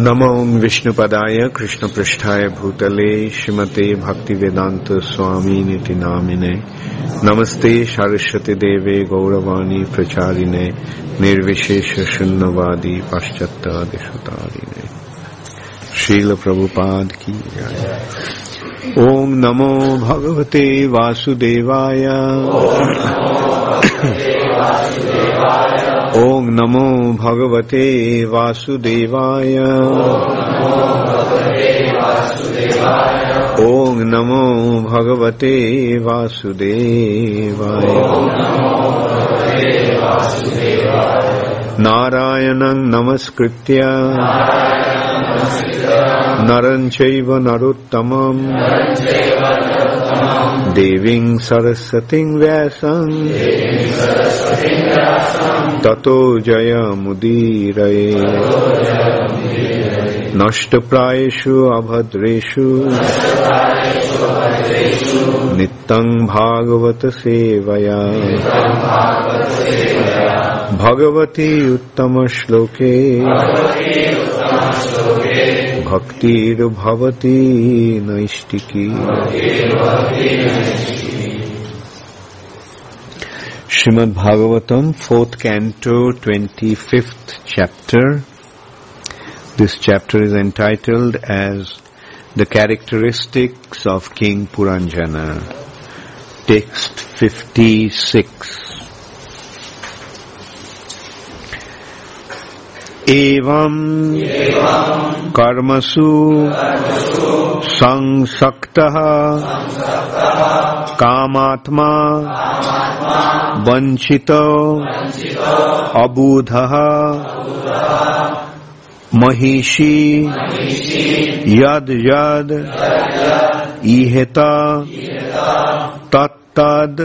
नमो विष्णुपदाय कृष्णपृष्ठाय भूतले श्रीमते भक्तिवेदांत स्वामी निति नामिने नमस्ते सरस्वती देवे गौरवाणी प्रचारिणे निर्विशेष शून्यवादी पाश्चात्यादिशतारिणे श्रील प्रभुपाद की जय। ओम नमो भगवते वासुदेवाय ओम नमो भगवते वासुदेवाय ओम नमो भगवते वासुदेवाय नारायणं नमस्कृत्य नरं चैव नरोत्तमं देवीं सरस्वतीं व्यासं ततो जयमुदीरये। नष्टप्रायेषु अभद्रेषु नित्यं भागवत सेवया भगवती उत्तम श्लोके भक्तिर्भवति नैष्टिकी। Srimad Bhagavatam, 4th canto, 25th chapter. This chapter is entitled as The Characteristics of King Puranjana. Text 56. Evam karmasu sangsaktaha kamatma vanchito abudhaha mahishi yad yad iheta tattad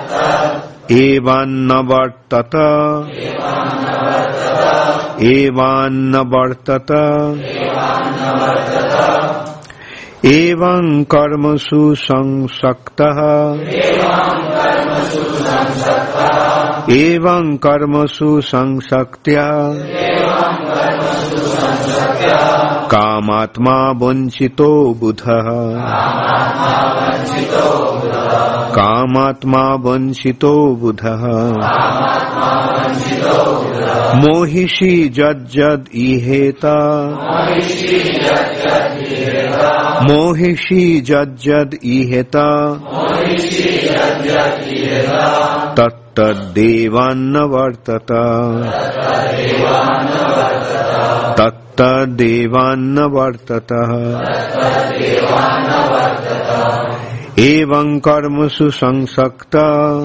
evannavartata evannavartata evam karmasu sangsaktaha evam karmasu sansaktya कामात्मा वंचितो बुधः कामात्मा वंचितो बुधः मोहिषी जज्जद इहेता मोहिषी जज्जद इहेता तत्तद्देवान्नवर्तत तत्तद्देवान्नवर्ततः एवं कर्मसु संसक्ता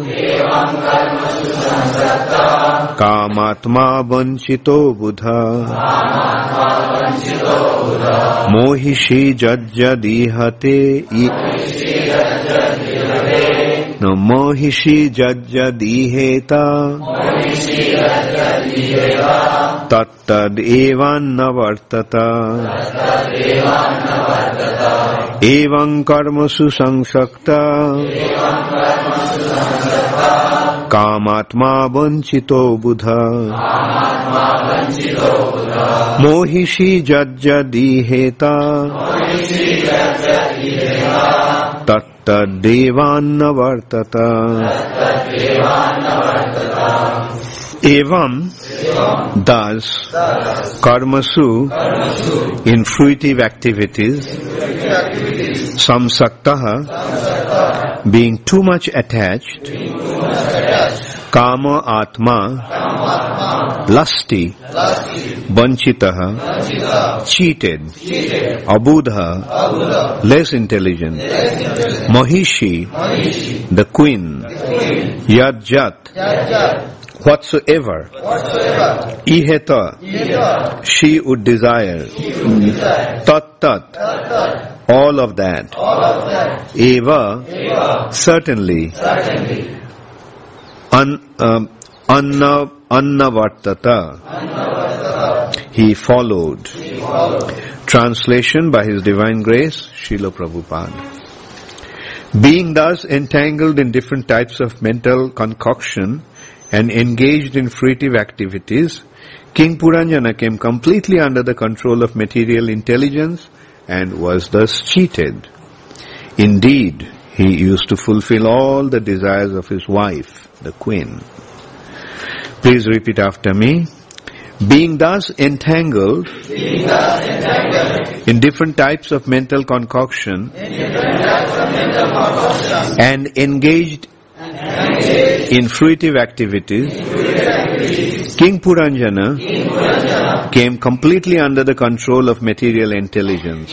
कामात्मा वंचितो बुधा मोहिषी जज्जदीहते न मोहिषी जज्जदीहेता तत्तदेवान्नवर्तत एवं कर्मसु संसक्ता कामात्मा वंचितो बुधा मोहिषी जज्जदीहेता तत्तदेवान्नवर्तत Evam, thus, karmasu, in fruitive activities, samsaktaha, being too much attached, kama atma, lusty, vanchitaha, cheated, abudha, less intelligent, mahishi, the queen, yadjat, whatsoever, iheta, she would desire, tat, all of that, eva, certainly, annavartata, he followed. Translation by His Divine Grace, Srila Prabhupada. Being thus entangled in different types of mental concoction and engaged in fruitive activities, King Puranjana came completely under the control of material intelligence and was thus cheated. Indeed, he used to fulfill all the desires of his wife, the queen. Please repeat after me. Being thus entangled in different types of mental concoction and engaged in fruitive activities, King Puranjana came completely under the control of material intelligence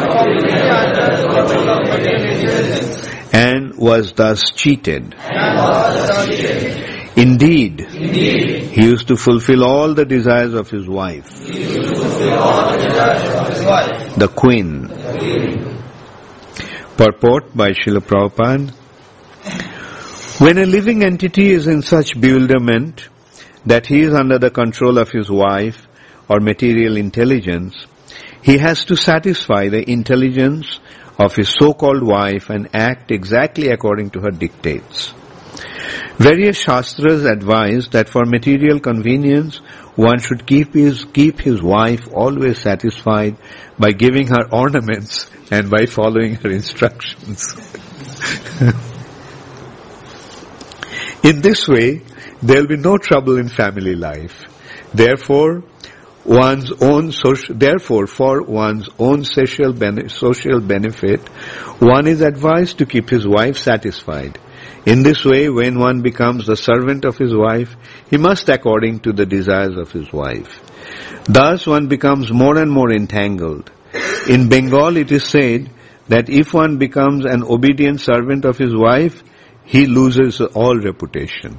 and was thus cheated. Indeed, he used to fulfill all the desires of his wife, the queen. Purport by Srila Prabhupada. When a living entity is in such bewilderment that he is under the control of his wife or material intelligence, he has to satisfy the intelligence of his so-called wife and act exactly according to her dictates. Various Shastras advise that for material convenience, one should keep his wife always satisfied by giving her ornaments and by following her instructions. In this way, there will be no trouble in family life. Therefore, for one's own social benefit, one is advised to keep his wife satisfied. In this way, when one becomes the servant of his wife, he must according to the desires of his wife. Thus, one becomes more and more entangled. In Bengal, it is said that if one becomes an obedient servant of his wife, he loses all reputation.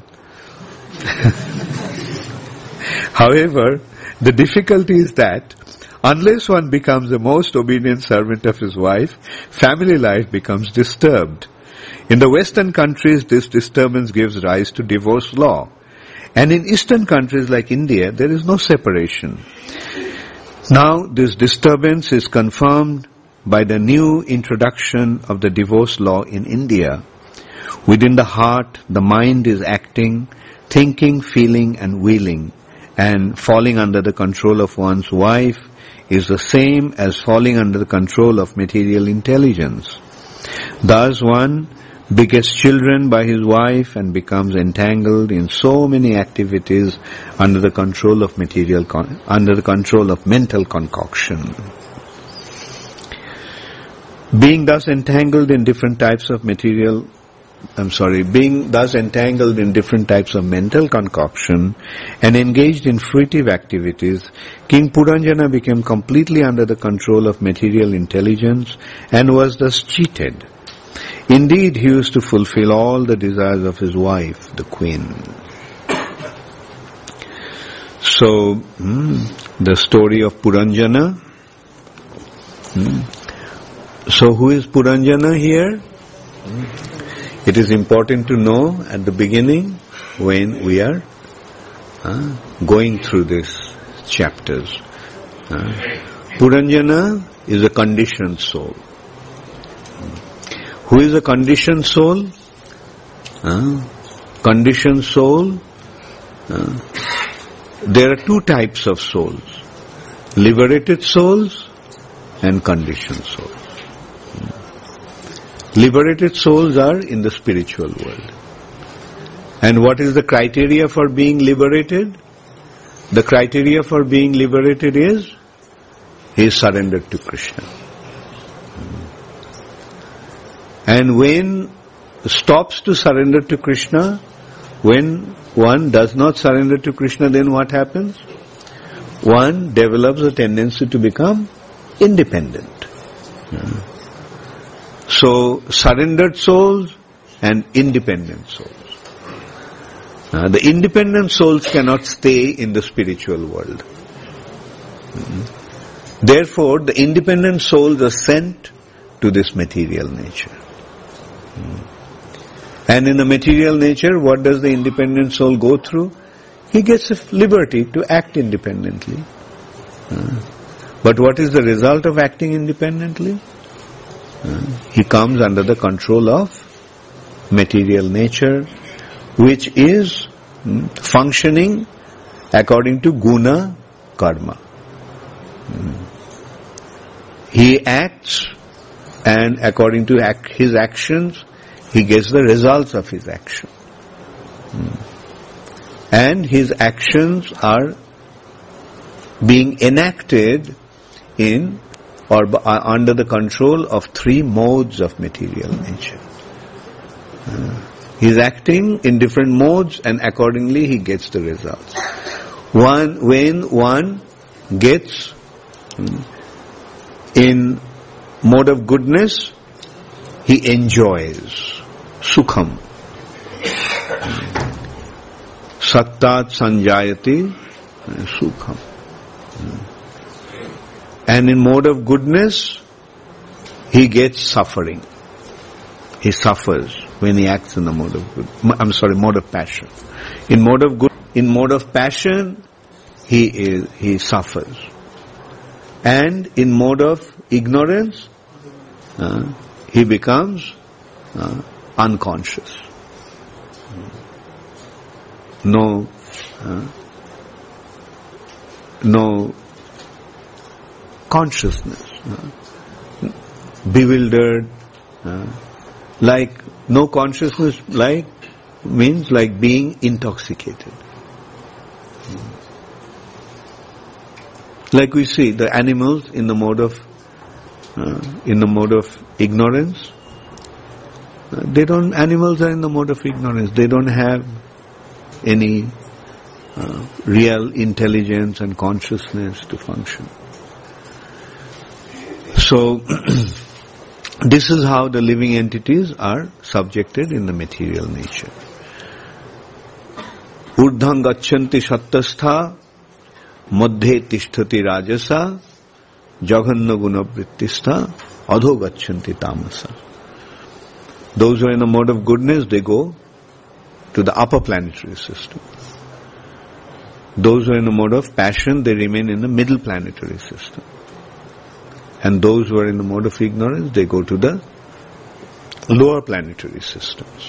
However, the difficulty is that unless one becomes the most obedient servant of his wife, family life becomes disturbed. In the Western countries, this disturbance gives rise to divorce law. And in Eastern countries like India, there is no separation. Now, this disturbance is confirmed by the new introduction of the divorce law in India. Within the heart, the mind is acting, thinking, feeling and willing, and falling under the control of one's wife is the same as falling under the control of material intelligence. Thus one begets children by his wife and becomes entangled in so many activities under the control of mental concoction. Being thus entangled in different types of mental concoction and engaged in fruitive activities, King Puranjana became completely under the control of material intelligence and was thus cheated. Indeed, he used to fulfill all the desires of his wife, the queen. So, the story of Puranjana. So, who is Puranjana here? It is important to know at the beginning when we are going through these chapters. Puranjana is a conditioned soul. Who is a conditioned soul? Conditioned soul. There are two types of souls. Liberated souls and conditioned souls. Liberated souls are in the spiritual world. And what is the criteria for being liberated? The criteria for being liberated is he is surrendered to Krishna. And when stops to surrender to Krishna, when one does not surrender to Krishna, then what happens? One develops a tendency to become independent. So, surrendered souls and independent souls. The independent souls cannot stay in the spiritual world. Therefore, the independent souls are sent to this material nature. And in the material nature, what does the independent soul go through? He gets liberty to act independently. But what is the result of acting independently? He comes under the control of material nature, which is functioning according to guna karma. He acts, and according to his actions, he gets the results of his action. And his actions are being enacted in or under the control of three modes of material nature. He is acting in different modes, and accordingly he gets the results. When one gets in mode of goodness, he enjoys sukham. Sattat sanjayati sukham. And in mode of goodness, he gets suffering. He suffers when he acts in the mode of mode of passion. In mode of passion, he suffers. And in mode of ignorance, he becomes unconscious. No consciousness. Bewildered. Like no consciousness, means like being intoxicated. Like we see the animals in the mode of ignorance. Animals are in the mode of ignorance. They don't have any real intelligence and consciousness to function. So, this is how the living entities are subjected in the material nature. Urdhang gachanti sattastha, madhye tishtati rajasa, jaghanna guna vrittistha, adho gachanti tamasa. Those who are in the mode of goodness, they go to the upper planetary system. Those who are in the mode of passion, they remain in the middle planetary system. And those who are in the mode of ignorance, they go to the lower planetary systems.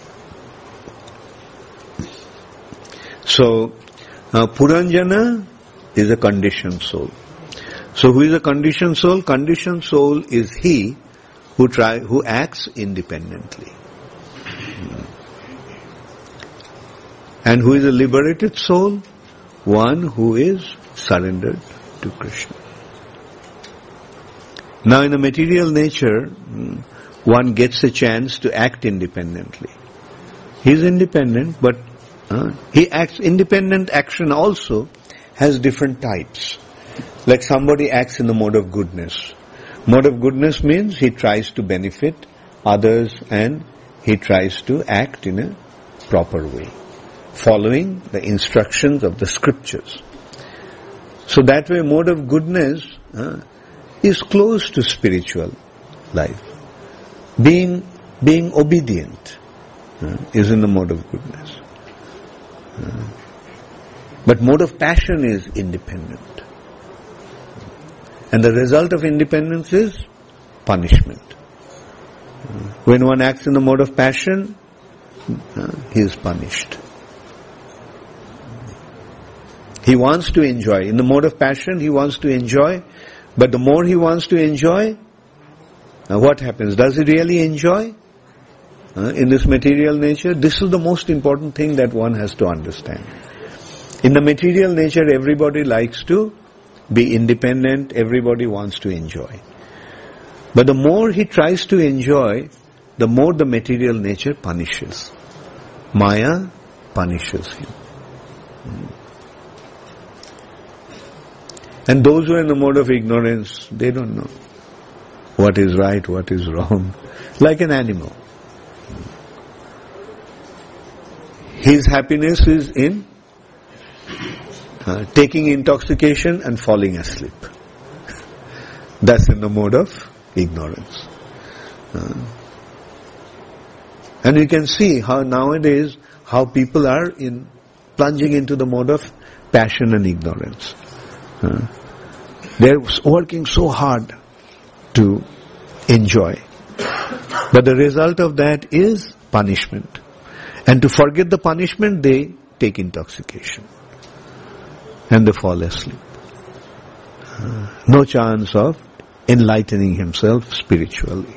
So, Puranjana is a conditioned soul. So, who is a conditioned soul? Conditioned soul is he who acts independently. And who is a liberated soul? One who is surrendered to Krishna. Now in the material nature, one gets a chance to act independently. He is independent, but he acts. Independent action also has different types. Like somebody acts in the mode of goodness. Mode of goodness means he tries to benefit others and he tries to act in a proper way, following the instructions of the scriptures. So that way mode of goodness is close to spiritual life. Being obedient is in the mode of goodness. But mode of passion is independent. And the result of independence is punishment. When one acts in the mode of passion, he is punished. He wants to enjoy. In the mode of passion, he wants to enjoy. But the more he wants to enjoy, what happens? Does he really enjoy in this material nature? This is the most important thing that one has to understand. In the material nature, everybody likes to be independent, everybody wants to enjoy. But the more he tries to enjoy, the more the material nature punishes. Maya punishes him. And those who are in the mode of ignorance, they don't know what is right, what is wrong. Like an animal. His happiness is in taking intoxication and falling asleep. That's in the mode of ignorance. And you can see how nowadays, how people are plunging into the mode of passion and ignorance. They're working so hard to enjoy. But the result of that is punishment. And to forget the punishment, they take intoxication. and they fall asleep. No chance of enlightening himself spiritually.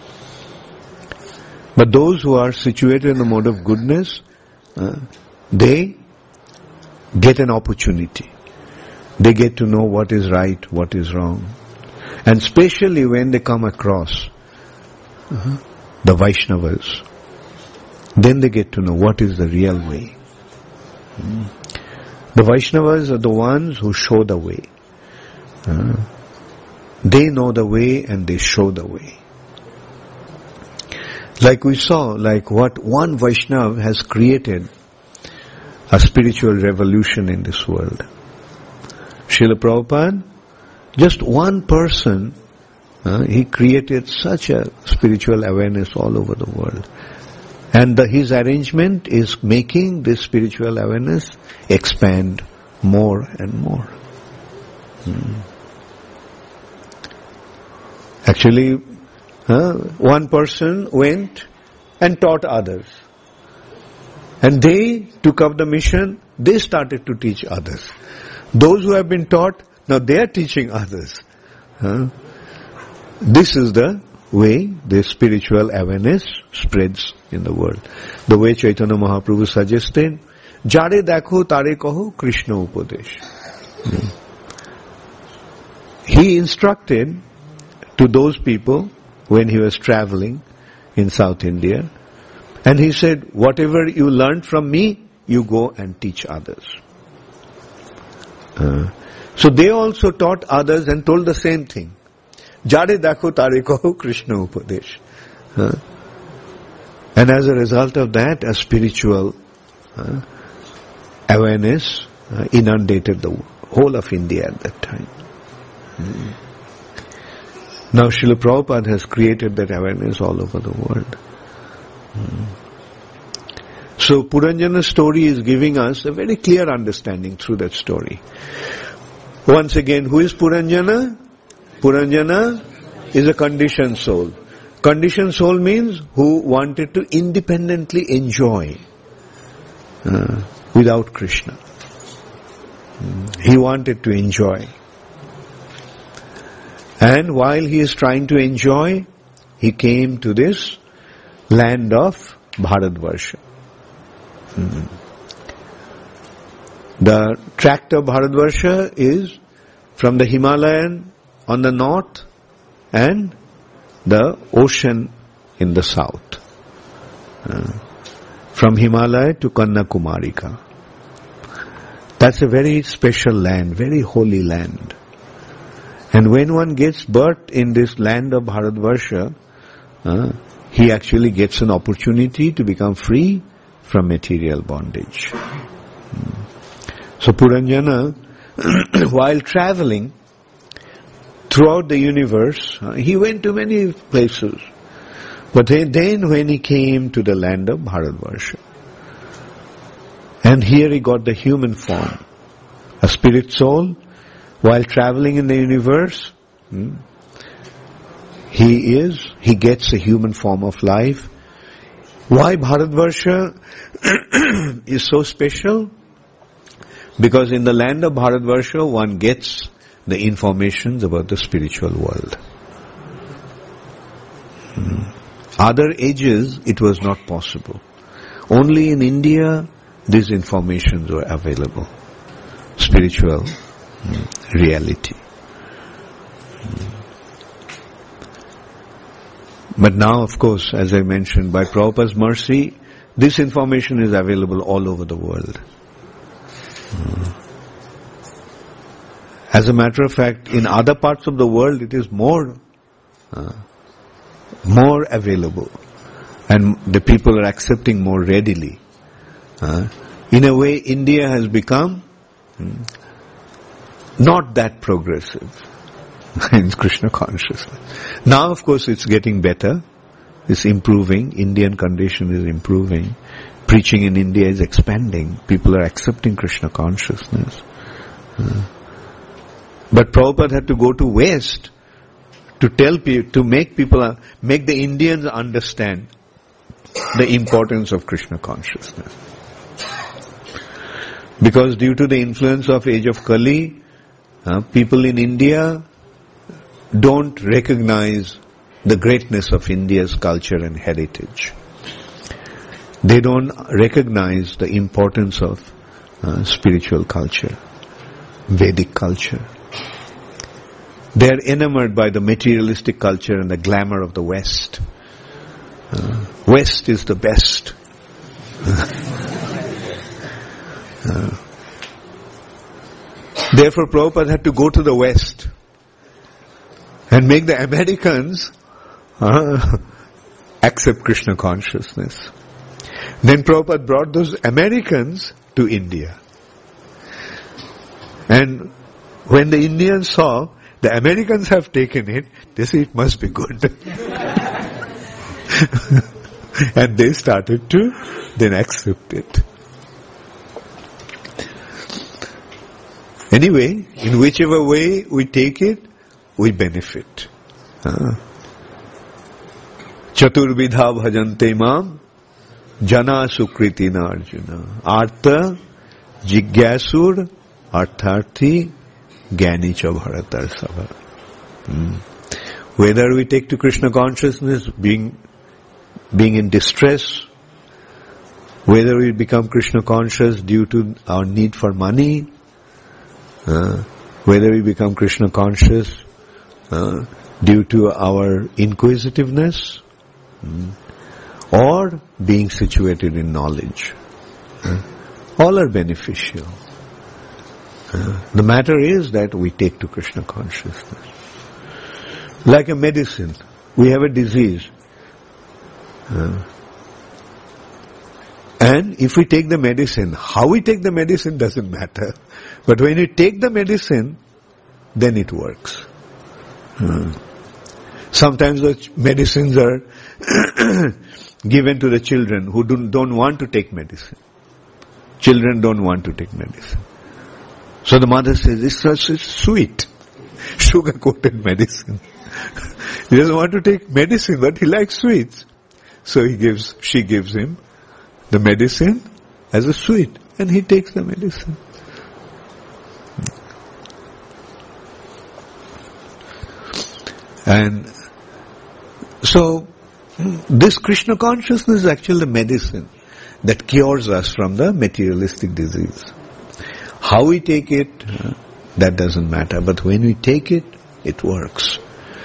But those who are situated in the mode of goodness, they get an opportunity. They get to know what is right, what is wrong. And especially when they come across the Vaishnavas, then they get to know what is the real way. The Vaishnavas are the ones who show the way. They know the way and they show the way. Like we saw, like what one Vaishnava has created a spiritual revolution in this world. Srila Prabhupada, just one person, he created such a spiritual awareness all over the world. And his arrangement is making this spiritual awareness expand more and more. Actually, one person went and taught others. And they took up the mission, they started to teach others. Those who have been taught, now they are teaching others. This is the way the spiritual awareness spreads in the world. The way Chaitanya Mahaprabhu suggested, Jare dakho tare kaho Krishna upadesh. He instructed to those people when he was traveling in South India, and he said, whatever you learned from me, you go and teach others. So they also taught others and told the same thing. Jare dakho tare kaho Krishna upadesh. And as a result of that, a spiritual awareness inundated the whole of India at that time. Now Srila Prabhupada has created that awareness all over the world. So Puranjana's story is giving us a very clear understanding through that story. Once again, who is Puranjana? Puranjana is a conditioned soul. Conditioned soul means who wanted to independently enjoy without Krishna. He wanted to enjoy. And while he is trying to enjoy, he came to this land of Bharatvarsha. The tract of Bharatvarsha is from the Himalayan on the north and the ocean in the south. From Himalaya to Kanyakumarika. That's a very special land, very holy land. And when one gets birth in this land of Bharatvarsha, he actually gets an opportunity to become free from material bondage. So Puranjana, while traveling throughout the universe, he went to many places. But then when he came to the land of Bharatvarsha, and here he got the human form, a spirit soul, while traveling in the universe, he gets a human form of life. Why Bharatvarsha is so special? Because in the land of Bharatvarsha, one gets the information about the spiritual world. Other ages, it was not possible. Only in India, these informations were available. Spiritual reality. But now, of course, as I mentioned, by Prabhupada's mercy, this information is available all over the world. As a matter of fact, in other parts of the world, it is more available, and the people are accepting more readily. In a way, India has become not that progressive in Krishna consciousness. Now, of course, it's getting better. It's improving. Indian condition is improving. Preaching in India is expanding. People are accepting Krishna consciousness. But Prabhupada had to go to West to tell people, to make the Indians understand the importance of Krishna consciousness. Because due to the influence of age of Kali, people in India don't recognize the greatness of India's culture and heritage. They don't recognize the importance of spiritual culture, Vedic culture. They are enamored by the materialistic culture and the glamour of the West. West is the best. Therefore, Prabhupada had to go to the West and make the Americans accept Krishna consciousness. Then Prabhupada brought those Americans to India. And when the Indians saw the Americans have taken it, they said it must be good. And they started to then accept it. Anyway, in whichever way we take it, we benefit. Chaturvidha bhajante mam jana sukritina Arjuna. Artha jigyasur artharthi gyani cha bharatar sabha. Whether we take to Krishna consciousness being in distress, whether we become Krishna conscious due to our need for money, whether we become Krishna conscious due to our inquisitiveness, or being situated in knowledge, all are beneficial. The matter is that we take to Krishna consciousness. Like a medicine, we have a disease. And if we take the medicine, how we take the medicine doesn't matter. But when you take the medicine, then it works. Sometimes the medicines are given to the children who don't want to take medicine. Children don't want to take medicine. So the mother says, it's sweet, sugar-coated medicine. He doesn't want to take medicine, but he likes sweets. So she gives him the medicine as a sweet, and he takes the medicine. And so, this Krishna consciousness is actually the medicine that cures us from the materialistic disease. How we take it, that doesn't matter. But when we take it, it works.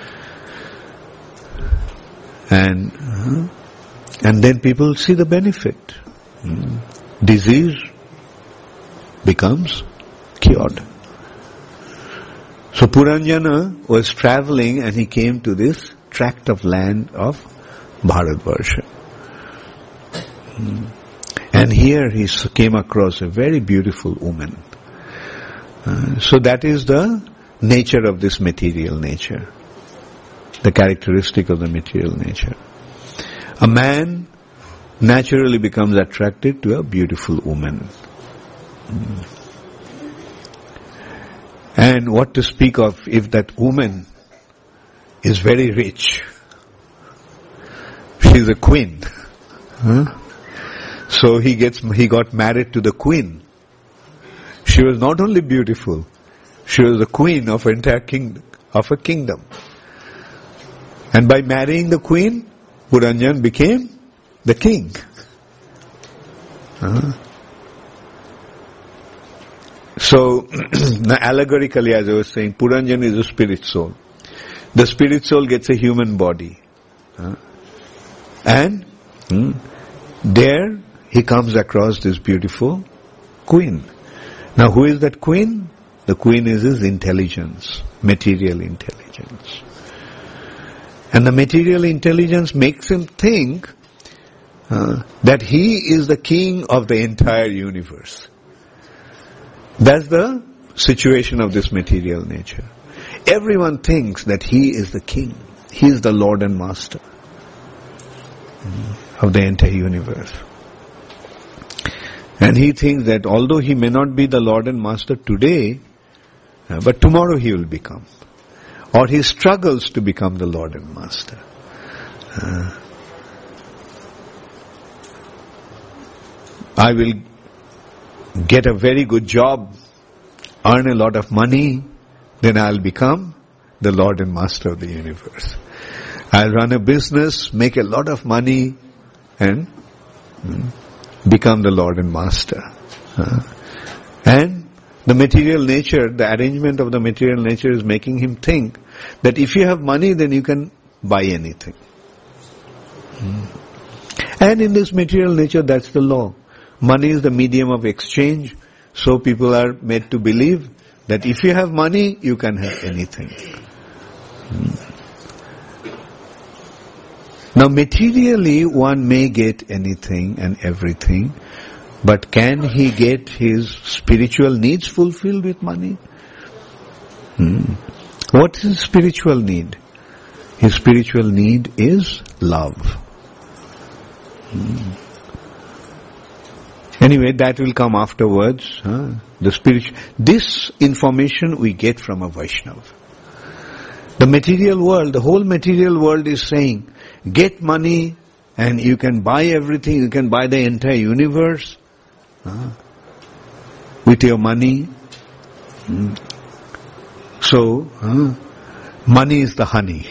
And then people see the benefit. Disease becomes cured. So Puranjana was traveling and he came to this tract of land of Bharatvarsha. And here he came across a very beautiful woman. So that is the nature of this material nature. The characteristic of the material nature. A man naturally becomes attracted to a beautiful woman. And what to speak of if that woman is very rich. She's a queen. So he got married to the queen. She was not only beautiful, she was the queen of an entire kingdom. And by marrying the queen, Puranjan became the king. So, allegorically, as I was saying, Puranjan is a spirit soul. The spirit soul gets a human body. And there he comes across this beautiful queen. Now, who is that queen? The queen is his intelligence, material intelligence. And the material intelligence makes him think that he is the king of the entire universe. That's the situation of this material nature. Everyone thinks that he is the king. He is the Lord and Master of the entire universe. And he thinks that although he may not be the Lord and Master today, but tomorrow he will become. Or he struggles to become the Lord and Master. I will get a very good job, earn a lot of money, then I'll become the Lord and Master of the universe. I'll run a business, make a lot of money, and become the Lord and Master. And the material nature, the arrangement of the material nature is making him think that if you have money, then you can buy anything. And in this material nature, that's the law. Money is the medium of exchange, so people are made to believe that if you have money, you can have anything. Now materially, one may get anything and everything, but can he get his spiritual needs fulfilled with money? What is his spiritual need? His spiritual need is love. Anyway, that will come afterwards. This information we get from a Vaishnava. The material world, the whole material world is saying, get money and you can buy everything, you can buy the entire universe with your money. So, money is the honey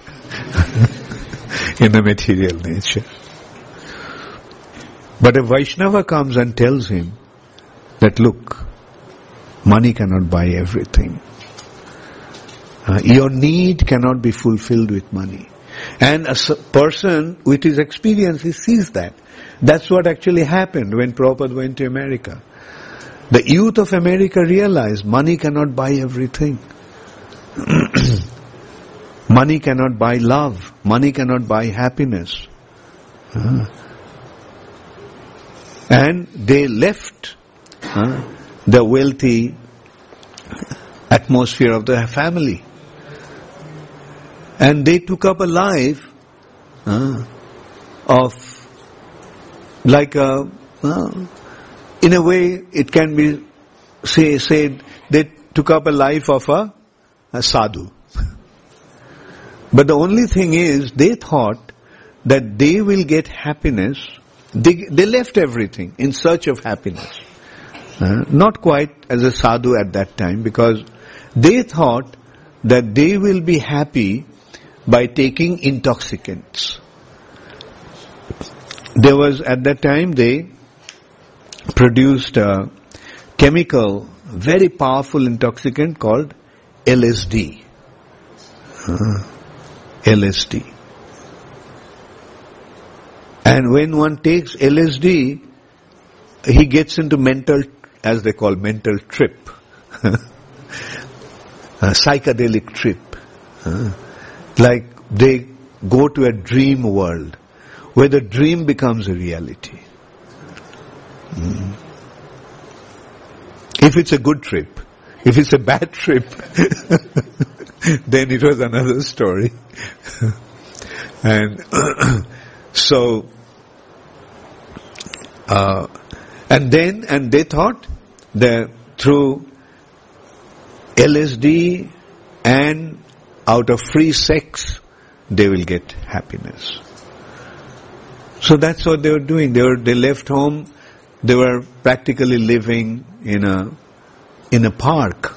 in the material nature. But a Vaishnava comes and tells him that, look, money cannot buy everything. Your need cannot be fulfilled with money. And a person with his experience, he sees that. That's what actually happened when Prabhupada went to America. The youth of America realized money cannot buy everything. Money cannot buy love. Money cannot buy happiness. And they left the wealthy atmosphere of the family. And they took up a life of, like a, in a way it can be said, they took up a life of a sadhu. But the only thing is, they thought that they will get happiness. They left everything in search of happiness. Not quite as a sadhu at that time, because they thought that they will be happy by taking intoxicants. There was, at that time, they produced a chemical, very powerful intoxicant called LSD. LSD. And when one takes LSD, he gets into mental, as they call, mental trip. A psychedelic trip. Like they go to a dream world, where the dream becomes a reality. If it's a good trip. If it's a bad trip, then it was another story. And so, and they thought that through LSD and out of free sex, they will get happiness. So that's what they were doing. They left home. They were practically living in a park,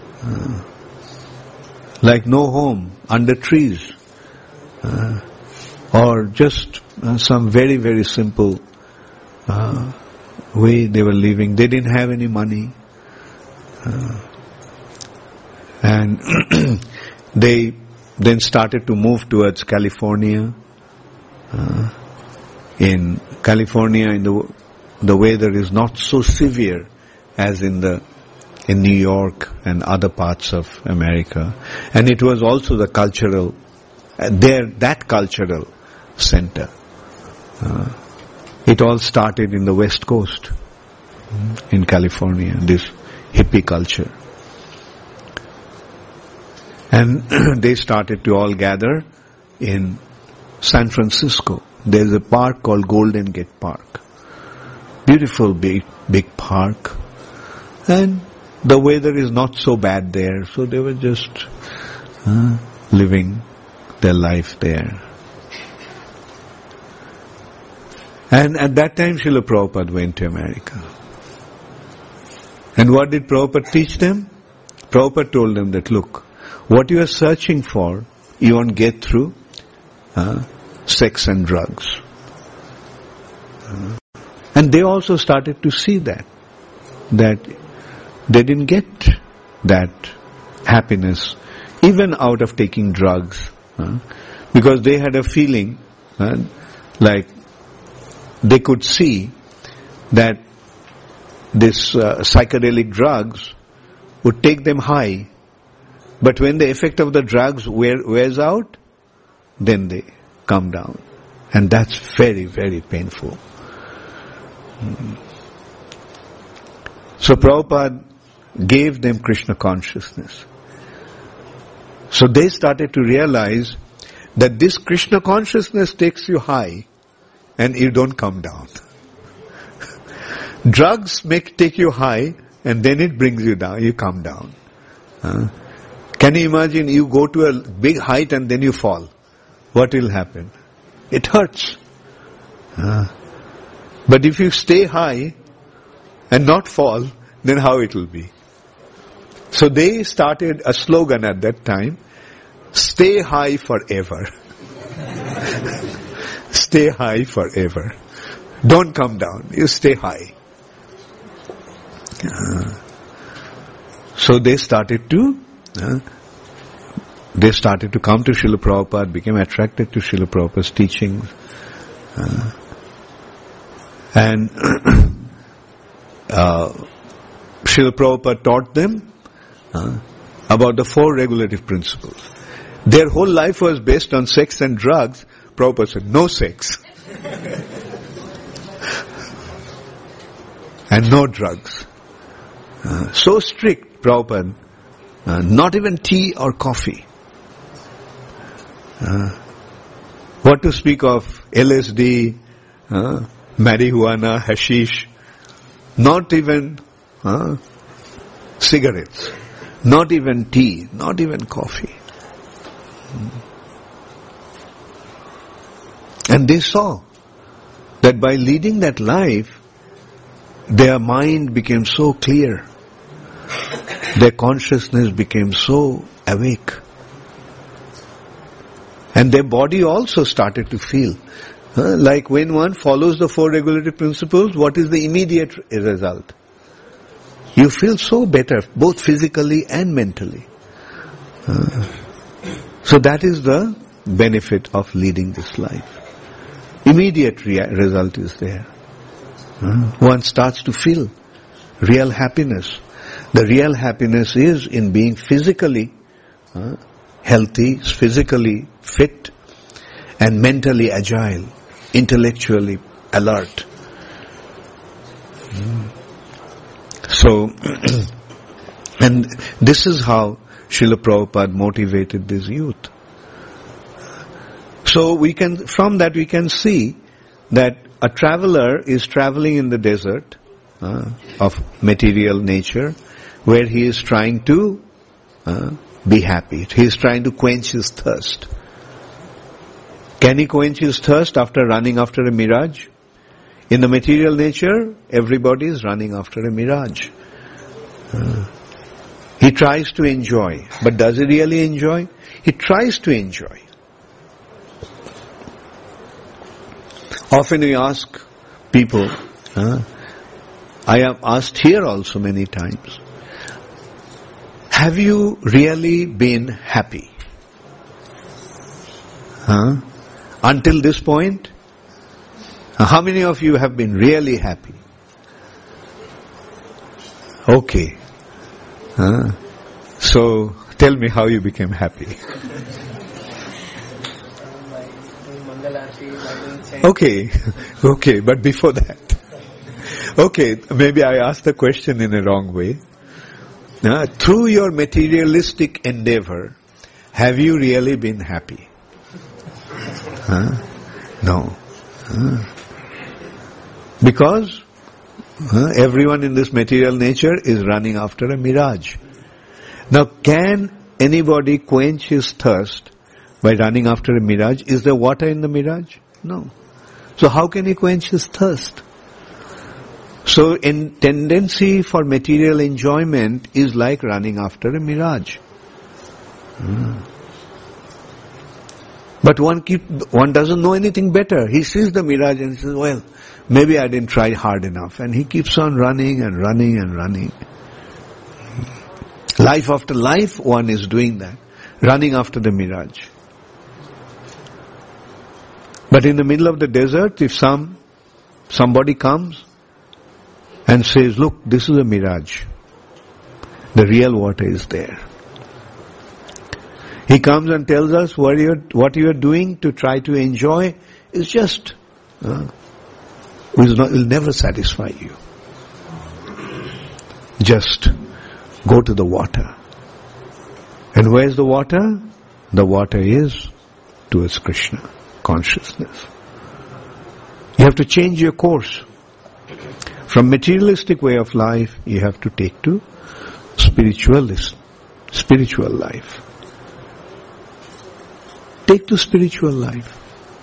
like no home, under trees, or just some very, very simple way they were living. They didn't have any money, and they then started to move towards California. In California, the weather is not so severe as in New York and other parts of America, and it was also the cultural that cultural center. It all started in the West Coast, in California, this hippie culture. And they started to all gather in San Francisco. There's a park called Golden Gate Park. Beautiful big park. And the weather is not so bad there, so they were just living their life there. And at that time, Srila Prabhupada went to America. And what did Prabhupada teach them? Prabhupada told them that, look, what you are searching for, you won't get through sex and drugs. And they also started to see that they didn't get that happiness even out of taking drugs, because they had a feeling like they could see that this psychedelic drugs would take them high, but when the effect of the drugs wears out, then they come down, and that's very, very painful. So Prabhupada gave them Krishna consciousness. So they started to realize that this Krishna consciousness takes you high and you don't come down. Drugs take you high and then it brings you down, you come down. Can you imagine you go to a big height and then you fall? What will happen? It hurts. But if you stay high and not fall, then how it will be? So they started a slogan at that time, stay high forever. Stay high forever. Don't come down, you stay high. So they started to come to Srila Prabhupada, became attracted to Srila Prabhupada's teachings. And Srila Prabhupada taught them about the 4 regulative principles. Their whole life was based on sex and drugs. Prabhupada said, no sex. And no drugs. So strict, Prabhupada. Not even tea or coffee. What to speak of LSD, marijuana, hashish, not even cigarettes, not even tea, not even coffee. And they saw that by leading that life, their mind became so clear, their consciousness became so awake, and their body also started to feel. Like when one follows the 4 regulative principles, what is the immediate result? You feel so better, both physically and mentally. So that is the benefit of leading this life. Immediate result is there. One starts to feel real happiness. The real happiness is in being physically healthy, physically fit, and mentally agile, intellectually alert. So, and this is how Srila Prabhupada motivated this youth. So from that we can see that a traveler is traveling in the desert of material nature, where he is trying to be happy. He is trying to quench his thirst. Can he quench his thirst after running after a mirage? In the material nature, everybody is running after a mirage. He tries to enjoy, but does he really enjoy? He tries to enjoy. Often we ask people, I have asked here also many times, have you really been happy? Until this point? How many of you have been really happy? Okay. So, tell me how you became happy. Okay, but before that. Okay, maybe I asked the question in a wrong way. Through your materialistic endeavor, have you really been happy? No. Because everyone in this material nature is running after a mirage. Now, can anybody quench his thirst by running after a mirage? Is there water in the mirage? No. So how can he quench his thirst? So in tendency for material enjoyment is like running after a mirage. But one doesn't know anything better. He sees the mirage and says, well, maybe I didn't try hard enough. And he keeps on running and running and running. Life after life, one is doing that. Running after the mirage. But in the middle of the desert, if somebody comes and says, look, this is a mirage. The real water is there. He comes and tells us what you are doing to try to enjoy is just, will never satisfy you. Just go to the water. And where is the water? The water is towards Krishna, consciousness. You have to change your course. From materialistic way of life, you have to take to spiritual life. Take to spiritual life.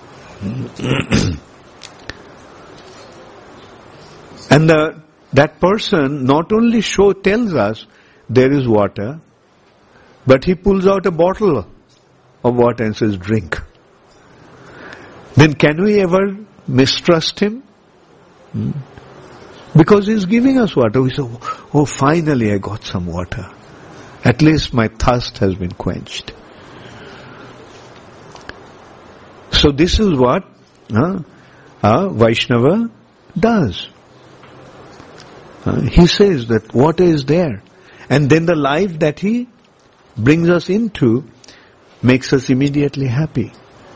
And that person not only tells us there is water, but he pulls out a bottle of water and says, drink. Then can we ever mistrust him? Because he's giving us water. We say, oh, finally I got some water. At least my thirst has been quenched. So this is what a Vaishnava does. He says that water is there. And then the life that he brings us into makes us immediately happy.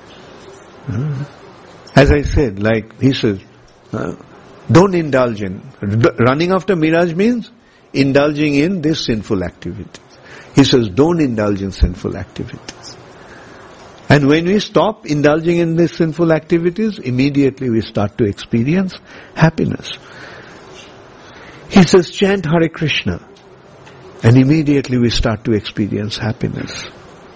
As I said, like he says, don't indulge in. Running after mirage means indulging in this sinful activity. He says, don't indulge in sinful activities. And when we stop indulging in these sinful activities, immediately we start to experience happiness. He says, chant Hare Krishna. And immediately we start to experience happiness.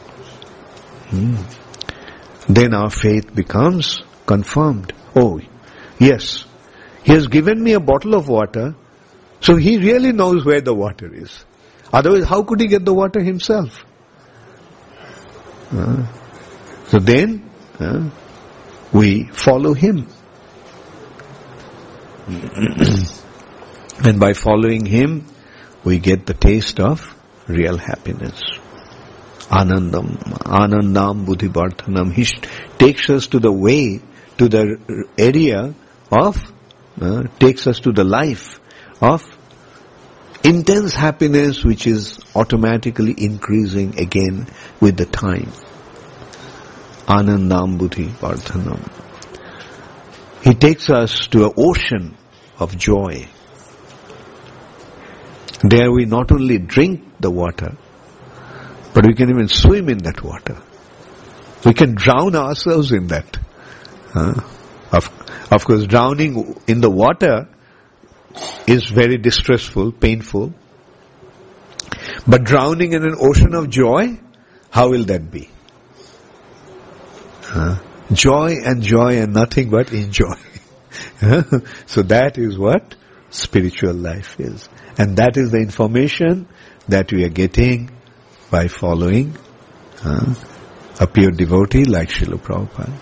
Then our faith becomes confirmed. Oh, yes, he has given me a bottle of water, so he really knows where the water is. Otherwise, how could he get the water himself? So then, we follow him. And by following him, we get the taste of real happiness. Anandam buddhibardhanam. He takes us to the way, to the area of, takes us to the life of intense happiness which is automatically increasing again with the time. Anandam buddhibardhanam. He takes us to an ocean of joy. There we not only drink the water, but we can even swim in that water. We can drown ourselves in that. Of course, drowning in the water is very distressful, painful. But drowning in an ocean of joy, how will that be? Joy and nothing but enjoy. So that is what spiritual life is. And that is the information that we are getting by following a pure devotee like Srila Prabhupada.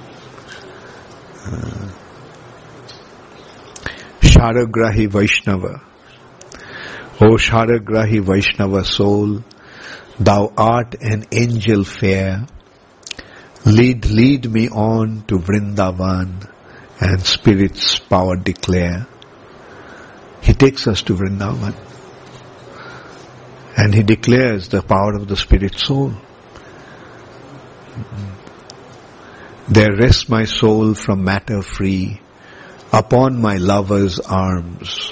Sharagrahi Vaishnava. O Sharagrahi Vaishnava soul, thou art an angel fair. Lead me on to Vrindavan and Spirit's power declare. He takes us to Vrindavan and he declares the power of the Spirit soul. There rests my soul from matter free upon my lover's arms.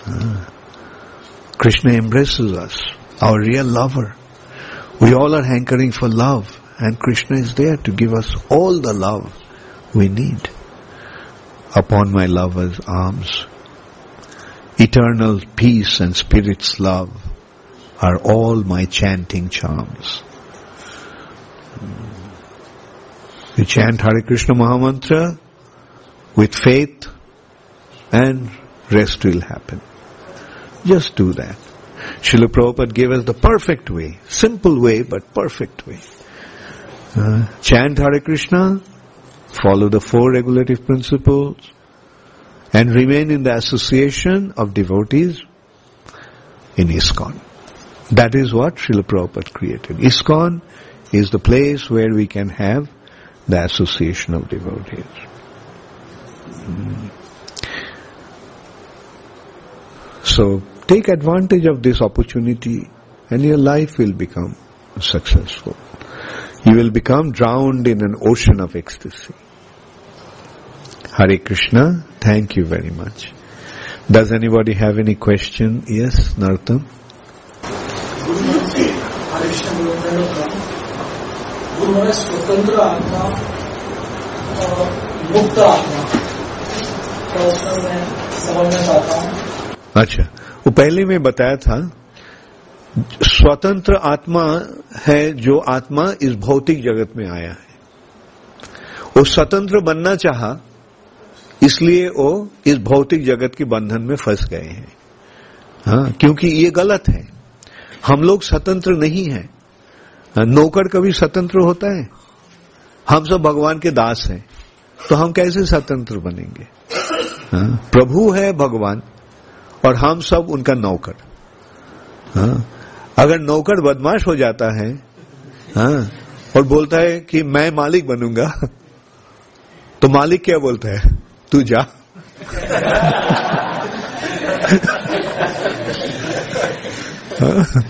Krishna embraces us, our real lover. We all are hankering for love, and Krishna is there to give us all the love we need. Upon my lover's arms. Eternal peace and Spirit's love are all my chanting charms. We chant Hare Krishna Mahamantra with faith and rest will happen. Just do that. Srila Prabhupada gave us the perfect way, simple way but perfect way. Chant Hare Krishna, follow the 4 regulative principles, and remain in the association of devotees in ISKCON. That is what Srila Prabhupada created. ISKCON is the place where we can have the association of devotees. So, take advantage of this opportunity and your life will become successful. You will become drowned in an ocean of ecstasy. Hare Krishna, thank you very much. Does anybody have any question? Yes, Narottam? स्वतंत्र आत्मा और मुक्त आत्मा तो उसमें मैं समझना चाहता हूँ. अच्छा, वो पहले मैं बताया था, स्वतंत्र आत्मा है जो आत्मा इस भौतिक जगत में आया है. वो स्वतंत्र बनना चाहा, इसलिए वो इस भौतिक जगत के बंधन में फंस गए हैं. हाँ, क्योंकि ये गलत है. हम लोग स्वतंत्र नहीं हैं. नौकर कभी स्वतंत्र होता है? हम सब भगवान के दास हैं, तो हम कैसे स्वतंत्र बनेंगे? हाँ, प्रभु है भगवान और हम सब उनका नौकर. हाँ, अगर नौकर बदमाश हो जाता है, हाँ, और बोलता है कि मैं मालिक बनूंगा, तो मालिक क्या बोलता है? तू जा. हाँ,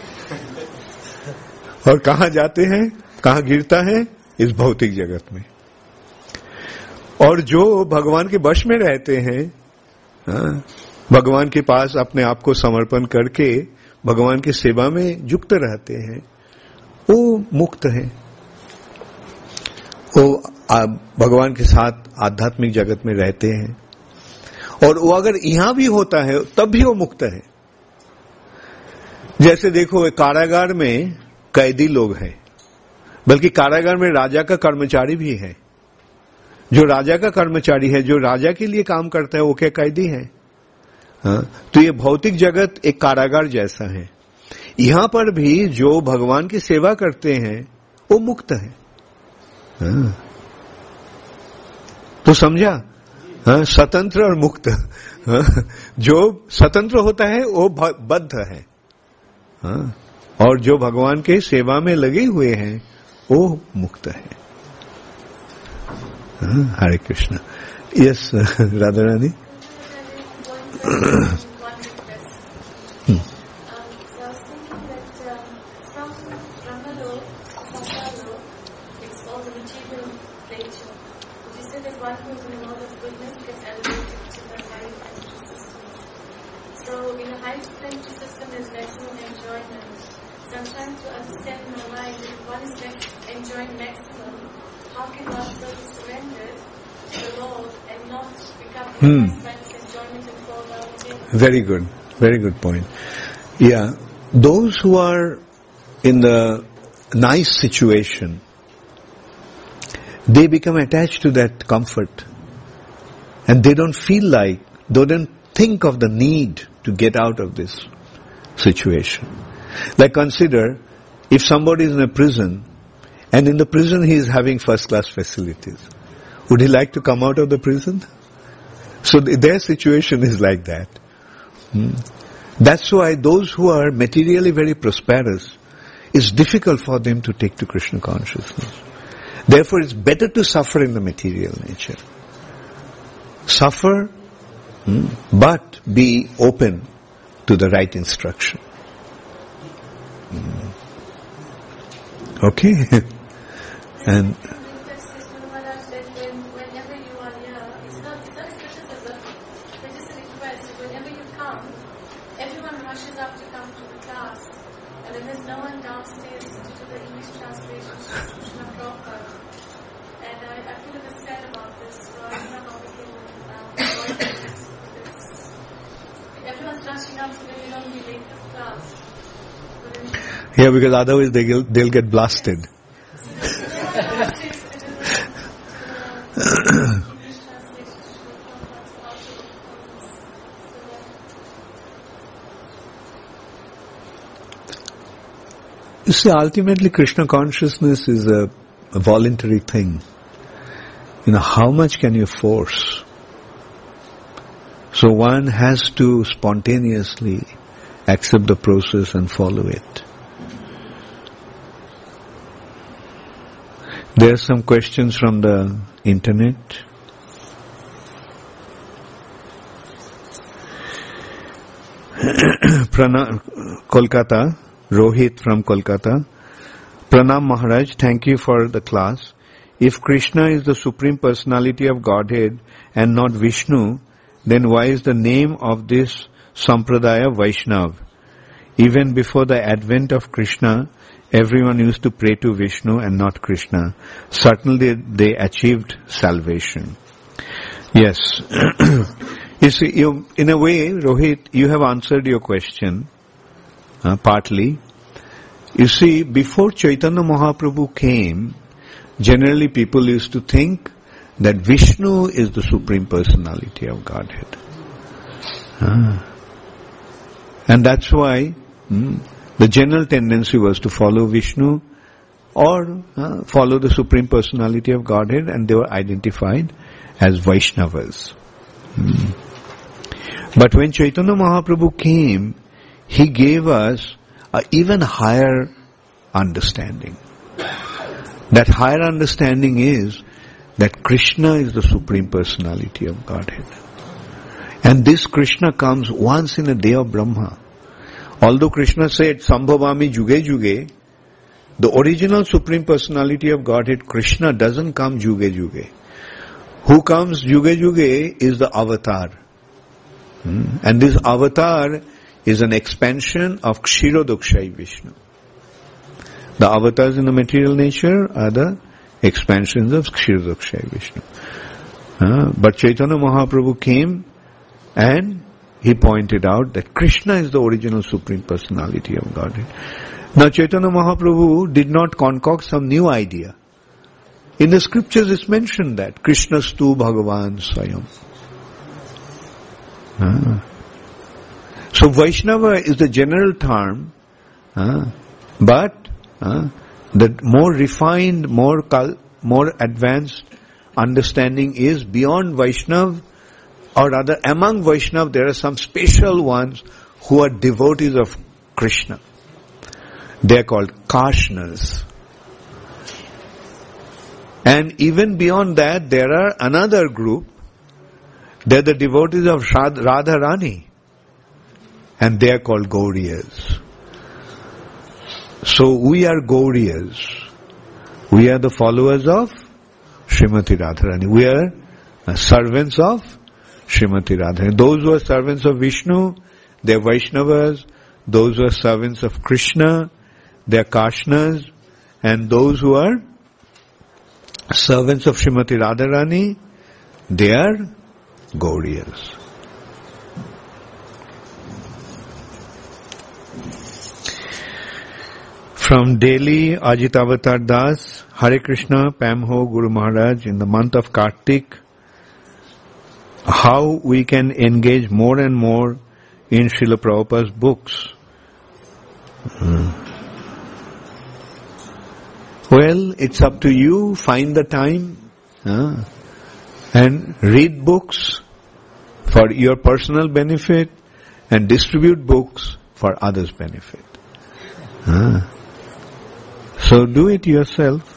और कहां जाते हैं? कहां गिरता है? इस भौतिक जगत में. और जो भगवान के वश में रहते हैं, भगवान के पास अपने आप को समर्पण करके भगवान की सेवा में युक्त रहते हैं, वो मुक्त है. वो भगवान के साथ आध्यात्मिक जगत में रहते हैं. और वो अगर यहां भी होता है तब भी वो मुक्त है. जैसे देखो, कारागार में कैदी लोग हैं, बल्कि कारागार में राजा का कर्मचारी भी है. जो राजा का कर्मचारी है, जो राजा के लिए काम करता है, वो क्या कैदी है? हाँ, तो ये भौतिक जगत एक कारागार जैसा है. यहां पर भी जो भगवान की सेवा करते हैं वो मुक्त है. हाँ, तो समझा? हाँ, स्वतंत्र और मुक्त. हाँ, जो स्वतंत्र होता है वो बद्ध है. हाँ, और जो भगवान के सेवा में लगे हुए हैं वो मुक्त है. Hare Krishna. Yes, Radha Rani. Sometimes to understand in my mind that if one is enjoying maximum, how can one still be surrendered to the Lord and not become enjoyment and fall down again? Very good. Very good point. Yeah. Those who are in the nice situation, they become attached to that comfort. And they don't think of the need to get out of this situation. Like consider, if somebody is in a prison, and in the prison he is having first class facilities, would he like to come out of the prison? So their situation is like that. That's why those who are materially very prosperous, it's difficult for them to take to Krishna consciousness. Therefore it's better to suffer in the material nature. Suffer, but be open to the right instruction. Okay? And whenever you are here, it's not a criticism, but just a request. Whenever you come, everyone rushes up to come to the class, and then there's no one downstairs to do the English translation to Krishna Prabhupada. And I feel a bit sad about this, so I don't know how we can avoid this. Everyone's rushing up so that we don't be late to class. yeah, because otherwise they'll get blasted. You see, ultimately Krishna consciousness is a voluntary thing. How much can you force? So one has to spontaneously accept the process and follow it. There are some questions from the internet. Kolkata, Rohit from Kolkata. Pranam Maharaj, thank you for the class. If Krishna is the Supreme Personality of Godhead and not Vishnu, then why is the name of this Sampradaya Vaishnav? Even before the advent of Krishna, everyone used to pray to Vishnu and not Krishna. Certainly they achieved salvation. Yes. You see, in a way, Rohit, you have answered your question, partly. You see, before Chaitanya Mahaprabhu came, generally people used to think that Vishnu is the Supreme Personality of Godhead. And that's why the general tendency was to follow Vishnu or follow the Supreme Personality of Godhead, and they were identified as Vaishnavas. But when Chaitanya Mahaprabhu came, he gave us an even higher understanding. That higher understanding is that Krishna is the Supreme Personality of Godhead. And this Krishna comes once in a day of Brahma. Although Krishna said, Sambhavami Juge Juge, the original Supreme Personality of Godhead, Krishna, doesn't come Juge Juge. Who comes Juge Juge is the avatar. And this avatar is an expansion of Kshirodakshai Vishnu. The avatars in the material nature are the expansions of Kshirodakshai Vishnu. But Chaitanya Mahaprabhu came and he pointed out that Krishna is the original Supreme Personality of Godhead. Now Chaitanya Mahaprabhu did not concoct some new idea. In the scriptures it's mentioned that Krishnastu Bhagavan Swayam. So Vaishnava is the general term, but the more refined, more advanced understanding is beyond Vaishnav, or rather among Vaishnav there are some special ones who are devotees of Krishna. They are called Kashnas. And even beyond that there are another group. They are the devotees of Radharani, and they are called Gauriyas. So we are Gauriyas. We are the followers of Srimati Radharani. We are servants of Srimati Radharani. Those who are servants of Vishnu, they are Vaishnavas. Those who are servants of Krishna, they are Kashnas. And those who are servants of Srimati Radharani, they are Gauriyas. From Delhi, Ajit Avatar Das, Hare Krishna, Pamho, Guru Maharaj, in the month of Kartik, how we can engage more and more in Srila Prabhupada's books? Well, it's up to you. Find the time and read books for your personal benefit and distribute books for others' benefit. So do it yourself.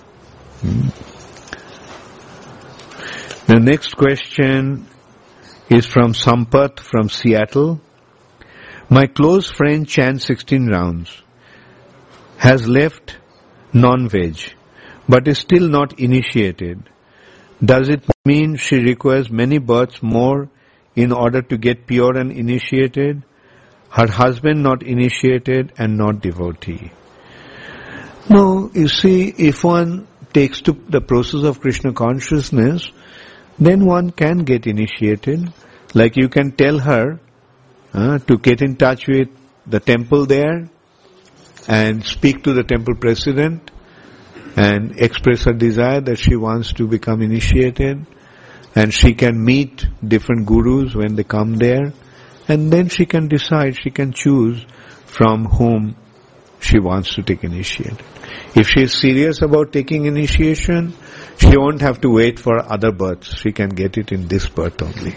The next question is from Sampath from Seattle. My close friend chants 16 rounds, has left non-veg, but is still not initiated. Does it mean she requires many births more in order to get pure and initiated? Her husband not initiated and not devotee. No, you see, if one takes to the process of Krishna consciousness, then one can get initiated. Like you can tell her to get in touch with the temple there and speak to the temple president and express her desire that she wants to become initiated, and she can meet different gurus when they come there, and then she can decide, she can choose from whom she wants to take initiation. If she is serious about taking initiation, she won't have to wait for other births. She can get it in this birth only.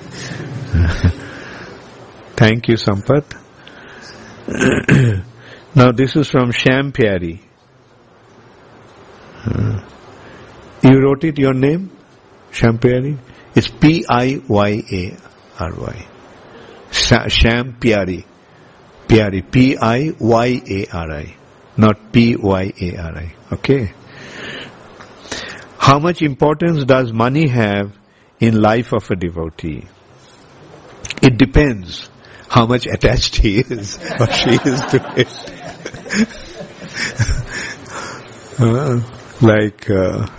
Thank you, Sampath. Now this is from Sham Pyari. You wrote it, your name? Sham Pyari? It's P-I-Y-A-R-Y. Sham Pyari. Pyari. P-I-Y-A-R-I. Not P-Y-A-R-I. Okay? How much importance does money have in life of a devotee? It depends how much attached he is or she is to it.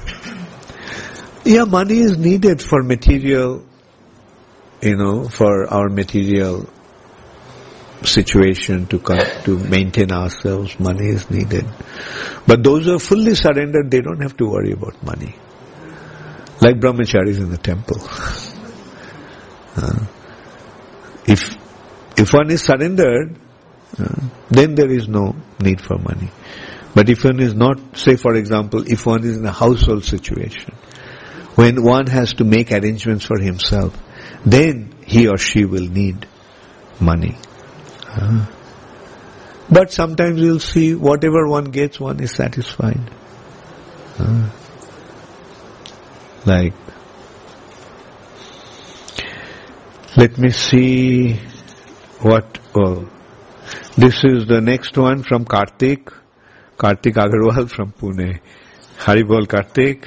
Money is needed for material, for our material situation to maintain ourselves. Money is needed. But those who are fully surrendered, they don't have to worry about money. Like brahmacharis in the temple. If one is surrendered, then there is no need for money. But if one is not, say for example, if one is in a household situation, when one has to make arrangements for himself, then he or she will need money. But sometimes you'll see whatever one gets, one is satisfied. Let me see this is the next one from Karthik Agarwal from Pune. Haribol Karthik.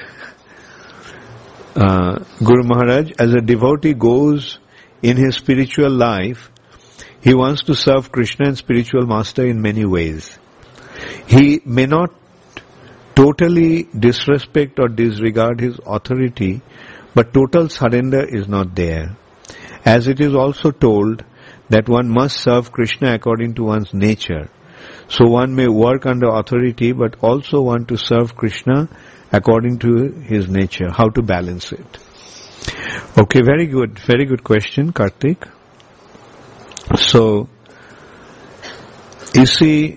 Guru Maharaj, as a devotee goes in his spiritual life, he wants to serve Krishna and spiritual master in many ways. He may not totally disrespect or disregard his authority, but total surrender is not there. As it is also told that one must serve Krishna according to one's nature. So one may work under authority but also want to serve Krishna according to his nature. How to balance it? Okay, very good question, Karthik. So, you see,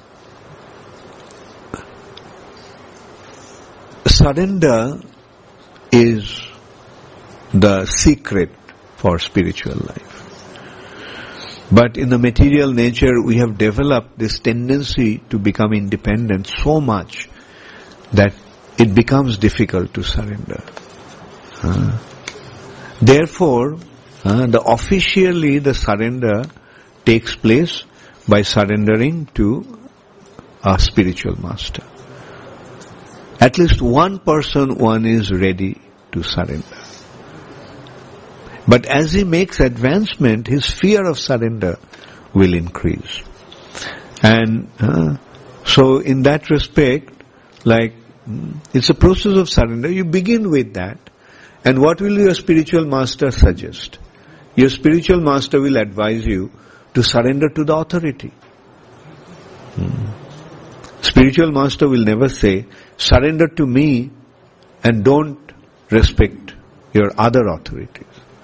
surrender is the secret for spiritual life. But in the material nature, we have developed this tendency to become independent so much that it becomes difficult to surrender. Therefore, officially the surrender takes place by surrendering to a spiritual master. At least one is ready to surrender. But as he makes advancement, his fear of surrender will increase. And so in that respect, it's a process of surrender. You begin with that. And what will your spiritual master suggest? Your spiritual master will advise you to surrender to the authority. Spiritual master will never say, surrender to me and don't respect your other authorities.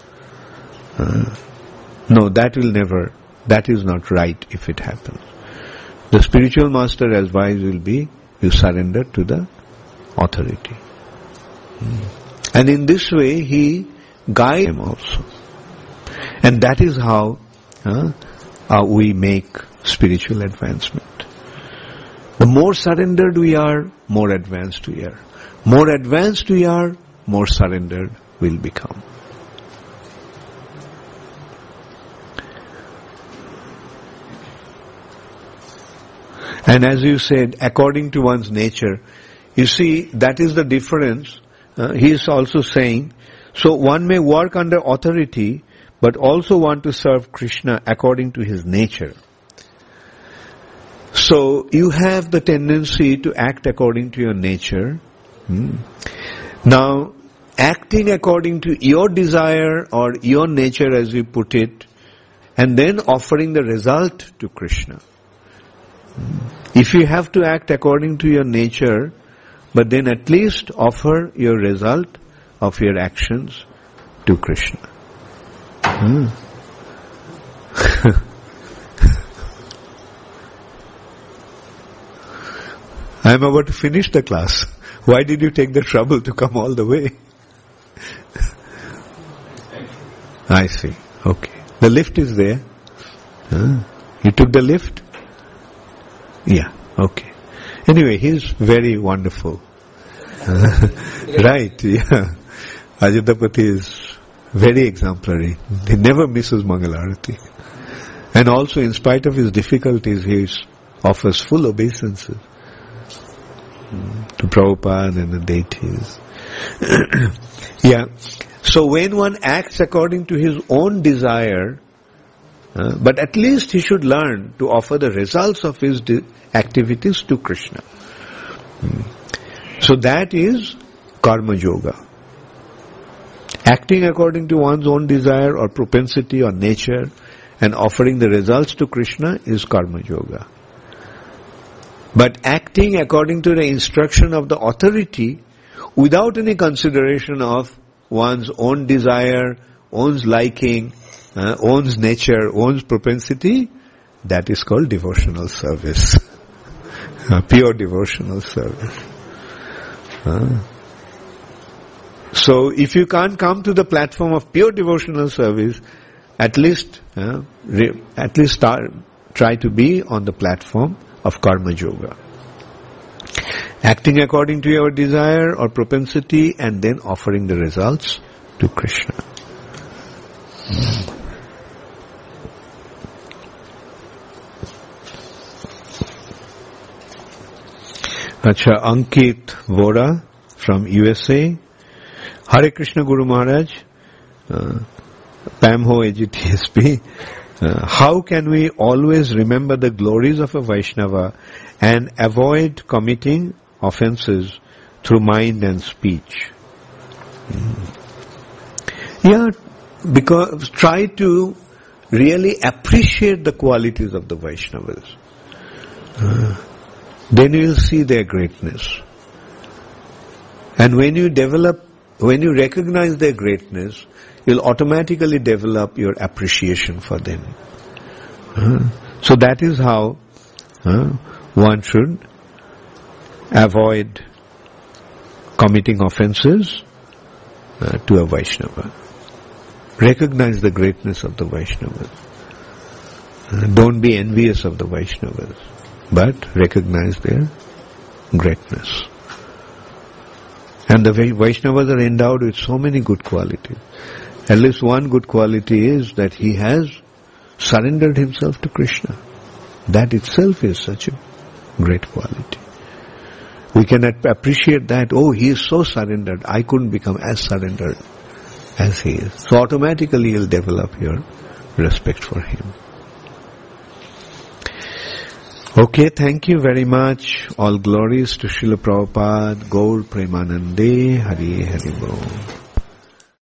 No, that is not right if it happens. The spiritual master advice will be, you surrender to the authority. And in this way, he guides him also. And that is how we make spiritual advancement. The more surrendered we are, more advanced we are. More advanced we are, more surrendered we'll become. And as you said, according to one's nature, you see, that is the difference. He is also saying, so one may work under authority, but also want to serve Krishna according to his nature. So you have the tendency to act according to your nature. Now, acting according to your desire or your nature, as you put it, and then offering the result to Krishna. If you have to act according to your nature, but then at least offer your result of your actions to Krishna. I am about to finish the class. Why did you take the trouble to come all the way? I see. Okay. The lift is there. You took the lift? Yeah. Okay. Anyway, he's very wonderful. Right. Yeah. Ajitapati is very exemplary. He never misses Mangalarati. And also, in spite of his difficulties, he offers full obeisances to Prabhupada and the deities. Yeah. So when one acts according to his own desire, but at least he should learn to offer the results of his activities to Krishna. So that is karma yoga. Acting according to one's own desire or propensity or nature and offering the results to Krishna is karma yoga. But acting according to the instruction of the authority without any consideration of one's own desire, one's liking, one's nature, one's propensity, that is called devotional service. Pure devotional service. So if you can't come to the platform of pure devotional service, at least try to be on the platform of karma yoga. Acting according to your desire or propensity and then offering the results to Krishna. Acha, Ankit Vora from USA. Hare Krishna Guru Maharaj, Pamho AGTSP. How can we always remember the glories of a Vaishnava and avoid committing offenses through mind and speech? Yeah, because try to really appreciate the qualities of the Vaishnavas. Then you will see their greatness. And when you recognize their greatness, you'll automatically develop your appreciation for them. So that is how one should avoid committing offenses to a Vaishnava. Recognize the greatness of the Vaishnavas. Don't be envious of the Vaishnavas, but recognize their greatness. And the Vaishnavas are endowed with so many good qualities. At least one good quality is that he has surrendered himself to Krishna. That itself is such a great quality. We can appreciate that, he is so surrendered, I couldn't become as surrendered as he is. So automatically you'll develop your respect for him. Okay, thank you very much. All glories to Srila Prabhupada, Gaur Premanande, Hari Hari Bol.